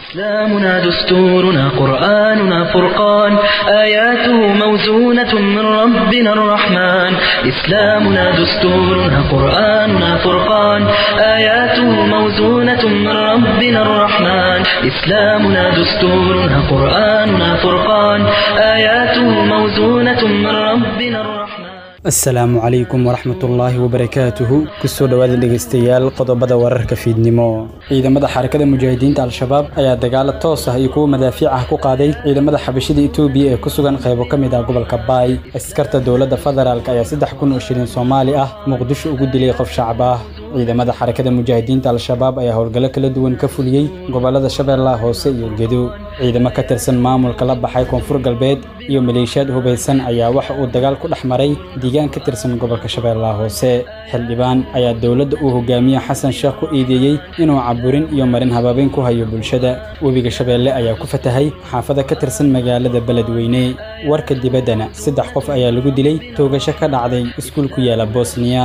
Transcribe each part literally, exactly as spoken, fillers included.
إسلامنا دستورنا قرآننا فرقان آياته موزونة من ربنا الرحمن إسلامنا دستورنا قرآننا فرقان آياته موزونة من ربنا الرحمن إسلامنا دستورنا قرآننا فرقان آياته موزونة من ربنا الرحمن السلام عليكم ورحمة الله وبركاته كسو دواد dhegeystayaal qodobada wararka fiidnimo ciidamada xarakada mujaahidiinta al-shabaab ayaa dagaal toos ah iyo kuwa madaafiic ah ku qaaday ciidamada xabashida Itoobiya ee ku sugan qaybo kamid ah gobolka Baay askarta dawladda federaalka ayaa saddex kun oo shilin Soomaali ah Muqdisho ugu dilay qof shacab ah ciidamada xarakada mujaahidiinta al-shabaab ayaa howlgalo kala duwan ka fuliyay gobolada Shabeellaha Hoose iyo Gedo ciidamo ka tirsan maamulka la baxay Koonfur Galbeed iyo maleeshiyad hubeysan ayaa wax uu dagaal ku dhaxmaray deegaan ka tirsan gobolka Shabeellaha Hoose xildhibaan ayaa dawladda uu hogaamiye Xasan Sheekh ku eedeeyay inuu caburin iyo marin habaabin ku hayo bulshada webiga Shabeelle ayaa ku fatahay xaafada ka tirsan magaalada Beledweyne warka dibaddana saddex qof ayaa lagu dilay toogasho ka dhacday iskuul ku yaala Bosnia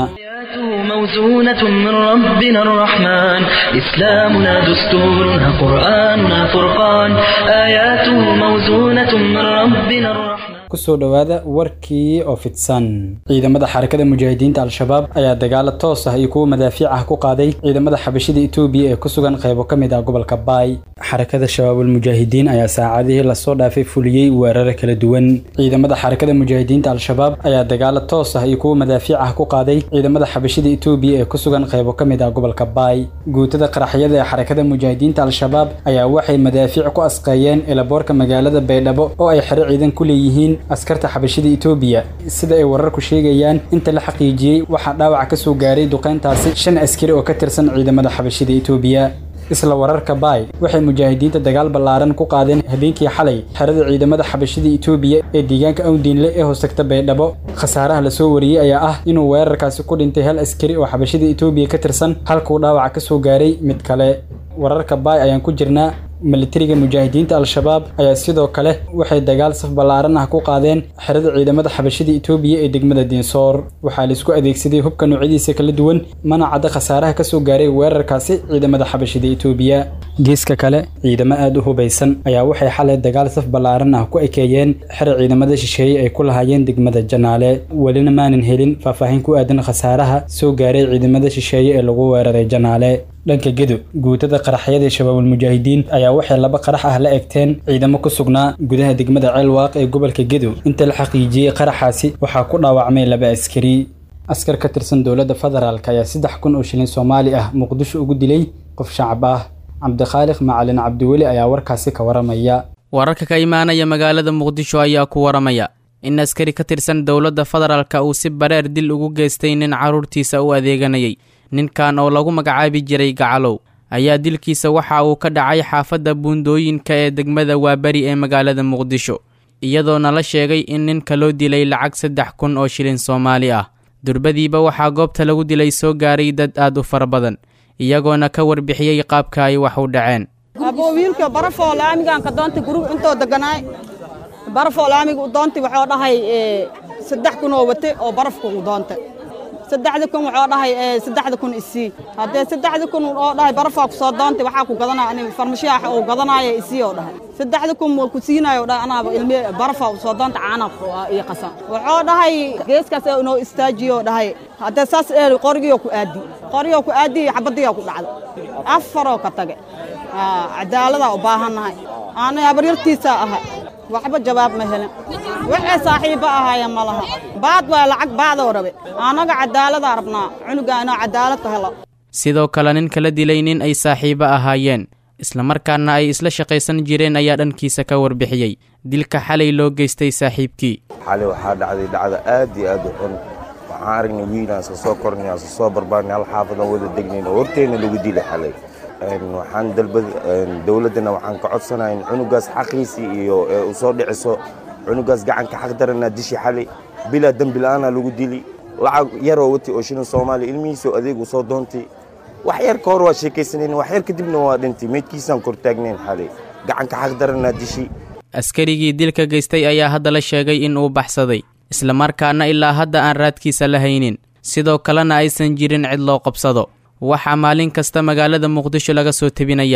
موزونة من ربنا الرحمن إسلامنا دستورنا قرآننا فرقان آياته موزونة من ربنا الرحمن kusoo dhawaada warkii oo fidsan ciidamada xarakada mujaahidiinta al-shabaab ayaa dagaal toos ah iyo kuwa madaafiic ah ku qaaday ciidamada xabashida Itoobiya ee ku sugan qaybo kamid ah gobolka Baay xarakada shabaabul mujaahidiin ayaa saacadihii la soo dhaafay fuliyay weerar kala duwan ciidamada xarakada mujaahidiinta al-shabaab ayaa dagaal toos ah iyo kuwa madaafiic ah ku qaaday ciidamada xabashida Itoobiya ee ku sugan qaybo kamid ah gobolka Baay guutada qaraxyada ee xarakada mujaahidiinta al-shabaab ayaa waxay madaafiic ku asqayeen ilaboorka magaalada Baydhabo oo ay xiriir ciidan ku leeyihiin askarta xabashida Itoobiya sida ay wararku sheegayaan inta la xaqiijiyay waxa dhaawac ka soo gaaray duqeyntaasi shan askari oo ka tirsan ciidamada xabashida Itoobiya isla wararka Baay waxay mujaahidiinta dagaal ballaaran ku qaadeen habeenkii xalay xerada ciidamada xabashida Itoobiya ee deegaanka Awdiinle ee hoostagta Baydhabo khasaaraha la soo wariyay ayaa ah inuu weerarkaasi ku dhintay hal askari oo xabashida Itoobiya ka tirsan halka uu dhaawac ka soo gaaray mid kale wararka Baay ayaan ku jirnaa militariga mujaahidiinta al-shabaab ayaa sidoo kale waxay dagaal saf ballaaran ah ku qaadeen xerada ciidamada xabashida Itoobiya ee degmada Diinsoor waxaa la isku adeegsaday hubka noocyadiisa kala duwan mana cad khasaaraha ka soo gaaray weerarkaasi ciidamada xabashida Itoobiya geeska kale ciidamo aad u hubeysan ayaa waxay xalay dagaal saf ballaaran ah ku ekeeyeen xerada ciidamada shisheeye ay ku lahaayeen degmada Janaale walina maanan helin faahfaahin ku aadan khasaaraha soo gaaray ciidamada shisheeye ee lagu weeraray Janaale dhanka Gedo guutada qaraxyada shabaabul mujaahidiin ayaa waxay laba qarax ah la egteen ciidamo ku sugnaa gudaha degmada Ceelwaaq ee gobolka Gedo inta la xaqiijiyay qaraxaasi waxaa ku dhaawacmay laba askari askar ka tirsan dawladda federaalka ayaa saddex kun oo shilin Soomaali ah Muqdisho ugu dilay qof shacab ah Cabdikhaliq Macalin Cabdiweli ayaa warkaasi ka waramaya wararka ka imaanaya magaalada Muqdisho ayaa ku waramaya in askari ka tirsan dawladda federaalka uu si bareer dil ugu geystay nin caruurtiisa u adeeganayay ninkan oo lagu magacaabi jiray Gacalow ayaa dilkiisa waxa uu ka dhacay xaafadda buundooyinka ee degmada Waabari ee magaalada Muqdisho iyadoo la sheegay in ninka loo dilay lacag saddex kun oo shilin Soomaali ah durbadiiba waxaa goobta lagu dilay soo gaaray dad aad u fara badan iyagoona ka warbixiyay qaabka ay wax u dhaceen abo wiilka barafoo laamigan ka doonta group intoo deganaay barafoo laamiga u doonta waxa dhahay saddex kun oo wate oo barafku u doonta saddexda kun waxa dhahay saddexda kun isii hadee saddexda kun oo dhahay barafaa ku soo doontay waxa ku gadanaa ani farmashiyaha oo gadanaayo isii oo dhahay saddexda kun oo ku siinayo dhahay anaba ilmi barafaa ku soo doonta caana iyo qasan waxa dhahay geeskaas inoo istaajiyo dhahay hadee saas ee qoriyo ku aadi qoriyo ku aadi xabadiyo ku dhacdo afaro ka tagay cadaalada u baahanahay aan habaryartiisa ahay waxba jawaab ma helin waxa saaxiibo ahaayeen malaha baad waa lacag baad oo rabe anaga cadaalad arabnaa cunuga inoo cadaalad ka helo sidoo kale nin kala dilay nin ay saaxiibo ahaayeen isla markaana ay isla shaqaysan jireen ayaa dhankiisa ka warbixiyay dilka xalay loo geystay saaxiibkii xalay waxa dhacday dhacdo aad iyo aad u xun waxaan aragnay wiilaan soo kornay soo barbaarnay hal xaafadan wada degnay horteena lagu dilay xalay waxaan dalbad dawladana waxaan ka codsanayn cunugaas xaqiisi iyo u soo dhiciso cunugaas gacanka xaq darana dishi xalay bila dambi la'aana lagu dili lacag yar oo wati oo shilin Soomaali ilmihiisa adeeg u soo doontay wax yar ka hor waa sheekaysaneen wax yar kadibna waa dhintay meedkiisan kor taagneen xalay gacanka xaq darana dishi askarigii dilka geystay ayaa hadda la sheegay in uu baxsaday isla markaana ilaa hadda aan raadkiisa la haynin sidoo kalena aysan jirin cid loo qabsado waxaa maalin kasta magaalada Muqdisho laga soo tabinayaa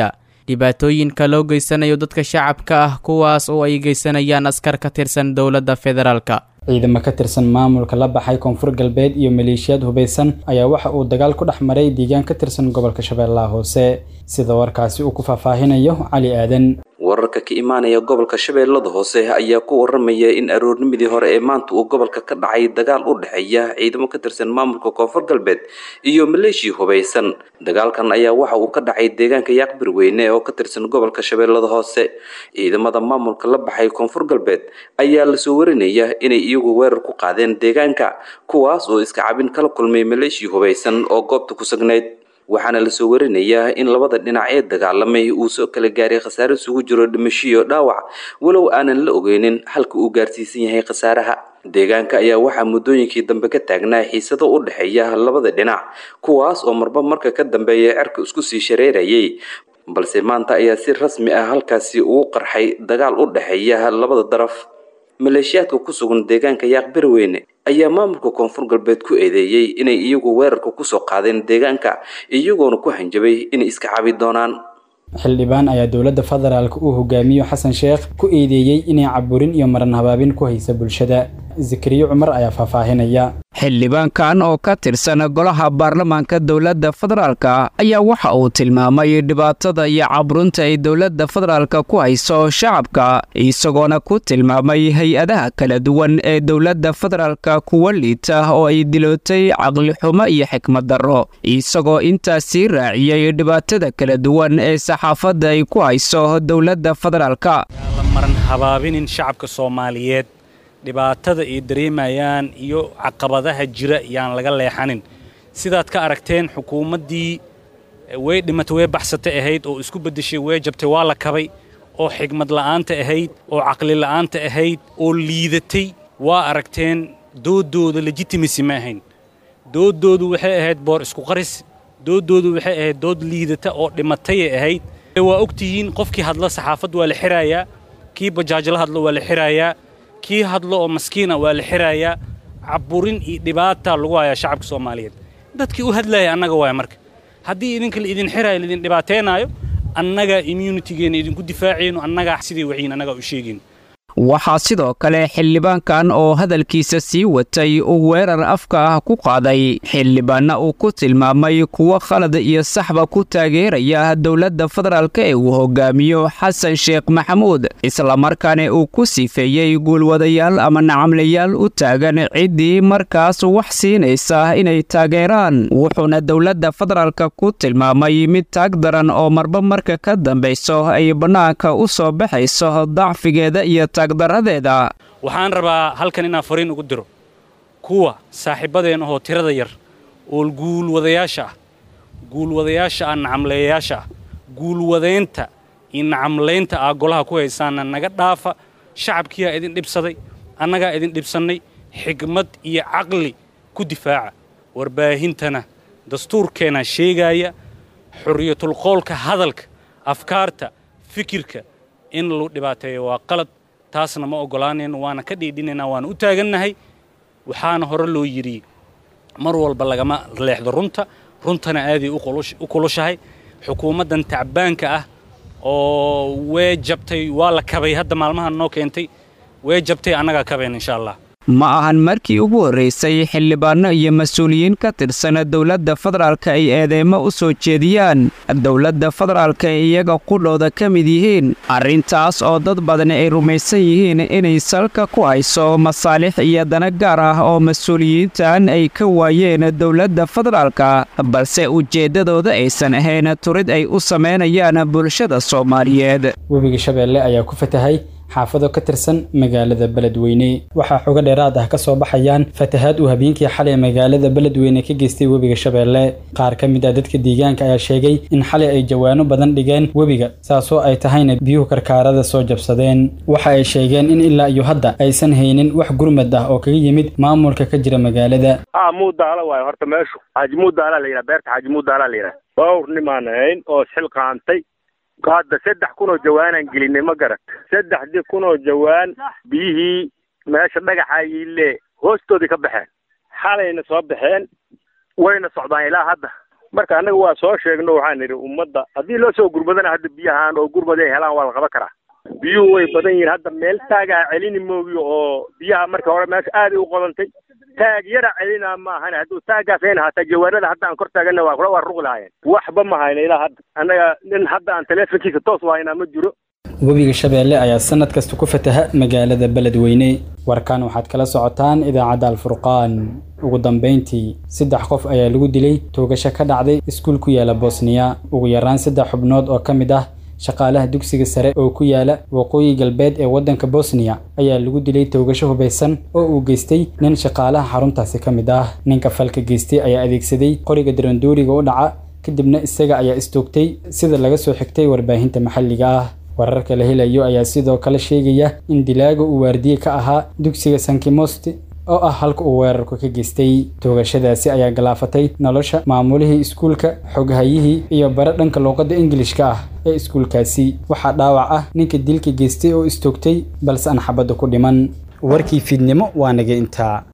dhibaatooyinka loo geysanayo dadka shacabka ah kuwaas oo ay geysanayaan askar ka tirsan dowladda federaalka. ciidamo ka tirsan maamulka la baxay koonfur galbeed iyo maleeshiyad hubeysan ayaa waxa uu dagaal ku dhex maray deegaan ka tirsan gobolka Shabeellaha Hoose sida warkaasi uu ku faahfaahinayo Cali Aadan. wararka ka imaanaya gobolka Shabeellada Hoose ayaa ku waramaya in aroornimadii hore ee maanta uu gobolka ka dhacay dagaal u dhaxeeya ciidamo ka tirsan maamulka koonfur galbeed iyo maleeshi hubeysan. dagaalkan ayaa waxa uu ka dhacay deegaanka Yaaqbir Weyne oo ka tirsan gobolka Shabeellada Hoose. ciidamada maamulka la baxay koonfur galbeed ayaa la soo warinaya inay iyagu weerar ku qaadeen deegaanka kuwaas oo iska cabin kala kulmay maleeshi hubeysan oo goobta ku sugnayd. waxaana la soo warinayaa in labada dhinac ee dagaalamay uu soo kala gaaray khasaare isugu jiro dhimasho iyo dhaawac walow aanan la ogeynin halka uu gaarsiisan yahay khasaaraha. deegaanka ayaa waxaa muddooyinkii dambe ka taagnaa xiisado u dhaxeeya labada dhinac kuwaas oo marba marka ka dambeeya cirka isku sii shareerayay balse maanta ayaa si rasmi ah halkaasi ugu qarxay dagaal u dhaxeeya labada daraf. maleeshiyaadka ku sugan deegaanka Yaaqbir Weyne ayaa maamulka koonfur galbeed ku eedeeyay inay iyagu weerarka ku soo qaadeen deegaanka iyagoona ku hanjabay inay iska cabi doonaan. xildhibaan ayaa dowladda federaalka uu hogaamiyo Xasan Sheekh ku eedeeyay inay caburin iyo maran habaabin ku haysa bulshada. Zakariya Cumar ayaa faahfaahinaya. xildhibaankan oo ka tirsan golaha baarlamaanka dowladda federaalka ayaa waxa uu tilmaamay dhibaatada iyo caburunta ay dowladda federaalka ku hayso shacabka isagoona ku tilmaamay hay-adaha kala duwan ee dowladda federaalka kuwa liita oo ay dilootay caqli xumo iyo xikmad darro isagoo intaasi raaciyay dhibaatada kala duwan ee saxaafadda ay ku hayso dowladda federaalka. maran habaabinin shacabka Soomaaliyeed dhibaatada ay dareemayaan iyo caqabadaha jira yaan laga leexanin. sidaad ka aragteen xukuumaddii way dhimatay way baxsatay ahayd oo isku bedeshay way jabtay waa la kabay oo xigmad la'aanta ahayd oo caqli la'aanta ahayd oo liidatay waa aragteen doodooda legitimacy ma ahayn. doodoodu waxay ahayd boor isku qaris doodoodu waxay ahayd dood liidata oo dhimatay ahayd. waa ogtihiin qofkii hadla saxaafad waa la xirayaa kii bajaajla hadlo waa la xirayaa kii hadlo oo maskiina waa la xirayaa caburin iyo dhibaata lagu hayaa shacabka Soomaaliyeed. dadkii u hadlaya annaga waay marka haddii idinka la idin xirayo idin dhibaateenayo annaga immunity-geena idinku difaacayno annaga sidii waciin annaga u sheegin. waxaa sidoo kale xildhibaankan oo hadalkiisa sii watay uu weerar afka ah ku qaaday xildhibaanna uu ku tilmaamay kuwa khalad iyo saxba ku taageeraya dowladda federaalka ee uu hogaamiyo Xasan Sheekh Maxamuud islamarkaana uu ku sifeeyay guulwadayaal ama nacamlayaal u taagan ciddii markaas wax siinaysa inay taageeraan wuxuuna dowladda federaalka ku tilmaamay mid taag daran oo marba marka ka dambayso ay bannaanka u soo baxayso dacfigeeda iyo daradeeda. waxaan rabaa halkan inaan fariin ugu diro kuwa saaxiibadeen oo tirada yar oo guulwadayaasha ah guulwadayaasha aan nacamleeyaasha guulwadeenta in nacamleynta ah golaha ku haysaana naga dhaafa shacabkiya idin dhibsaday annaga idin dhibsanay xigmad iyo caqli ku difaaca warbaahintana dastuurkeena sheegaya xuriyatul qowlka hadalka afkaarta fikirka in loo dhibaateeyo waa qalad taasna ma ogolaaneen waana ka dhiidhinaynaa waana u taagannahay waxaana hore loo yidhi mar walba lagama leexdo runta runtana aaday u kulushahay xukuumaddan tacbaanka ah oo way jabtay waa la kabay hadda maalmahan noo keentay way jabtay annagaa kabeen insha allah. ma ahan markii ugu horreysay xildhibaano iyo mas-uuliyiin ka tirsan dowladda federaalka ay eedeymo u soo jeediyaan dowladda federaalka ee iyaga qudhooda ka mid yihiin arrintaas oo dad badan ay rumaysan yihiin inay salka ku hayso masaalix iyo dana gaar ah oo mas-uuliyiintan ay ka waayeen dowladda federaalka balse ujeeddadooda aysan ahayn turid ay u samaynayaan bulshada Soomaaliyeed. webiga Shabeelle ayaa ku fatahay xaafado ka tirsan magaalada Beledweyne waxa xoga dheeraad ah ka soo baxayaan fatahaad uu habeenkii xalay magaalada Beledweyne ka geystay webiga Shabeelle. qaar ka mid ah dadka deegaanka ayaa sheegay in xalay ay jawaano badan dhigeen webiga saasoo ay tahayna biyuhu karkaarada soo jabsadeen. waxa ay sheegeen in ilaa iyo hadda aysan haynin wax gurmad ah oo kaga yimid maamulka ka jira magaalada. ah muudaala waay horta meeshu hajmuudaala la yiraahdaa beerta hajmuudaala la yiraahdaa dhowr nimaan ahayn oo xil qaantay hadda saddex kun oo jawaanan gelinay ma garat saddexdii kun oo jawaan biyihii meesha dhagaxayle hoostoodii ka baxeen xalayna soo baxeen wayna socdaan ilaa hadda marka anaga waa soo sheegno waxaan nidhi ummadda haddii loo soo gurmadana hadda biyahaan oo gurmad ay helaan waa la qaban karaa biyuhu way badan yihiin hadda meel taagaa celini moogiyo oo biyaha marka hore meesha aaday u qodantay taag yara celina ma ahan hadduu taagaas ayna hataa jawaanada hadda aan kor taagana waa kula waa ruqi lahaayeen waxba ma hayna ilaa hadda annaga nin hadda aan teleefonkiisa toos u haynaa ma jiro webiga Shabeelle ayaa sanad kasta ku fataha magaalada Beledweyne warkaan waxaad kala socotaan idaacadda Al-Furqaan ugu dambeyntii saddex qof ayaa lagu dilay toogasho ka dhacday iskuul ku yaala Bosnia ugu yaraan saddex xubnood oo kamid ah shaqaalaha dugsiga sare oo ku yaala waqooyi galbeed ee wadanka Bosnia ayaa lagu dilay toogasho hubeysan oo uu geystay nin shaqaalaha xaruntaasi kamid ah ninka falka geystay ayaa adeegsaday qoriga darandooriga u dhaca kadibna isaga ayaa istoogtay sida laga soo xigtay warbaahinta maxalliga ah wararka la helayo ayaa sidoo kale sheegaya in dilaaga uu waardiye ka ahaa dugsiga Sankimosti oo ah halka uu weerarku ka geystay toogashadaasi ayaa galaafatay nolosha maamulihii iskuulka xoghayihii iyo bara dhanka luqadda Ingiriiska ah ee iskuulkaasi waxa dhaawac ah ninka dilka geystay oo istoogtay balse aan xabad ku dhiman warkii fiidnimo waa naga intaa